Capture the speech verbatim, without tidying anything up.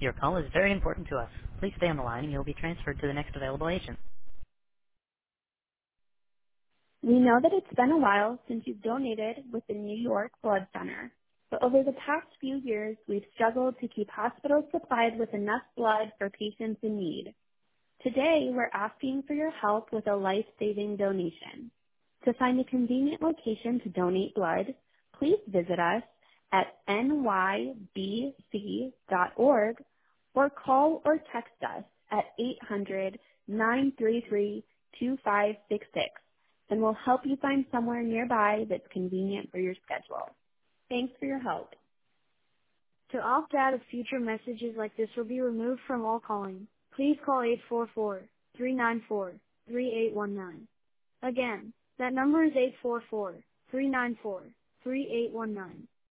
Your call is very important to us. Please stay on the line and you'll be transferred to the next available agent. We know that it's been a while since you've donated with the New York Blood Center, but over the past few years, we've struggled to keep hospitals supplied with enough blood for patients in need. Today, we're asking for your help with a life-saving donation. To find a convenient location to donate blood, please visit us at n y b c dot org or call or text us at eight hundred, nine three three, two five six six, and we'll help you find somewhere nearby that's convenient for your schedule. Thanks for your help. To opt out of future messages like this or be removed from all calling, please call eight four four, three nine four, three eight one nine. Again, that number is eight four four, three nine four, three eight one nine.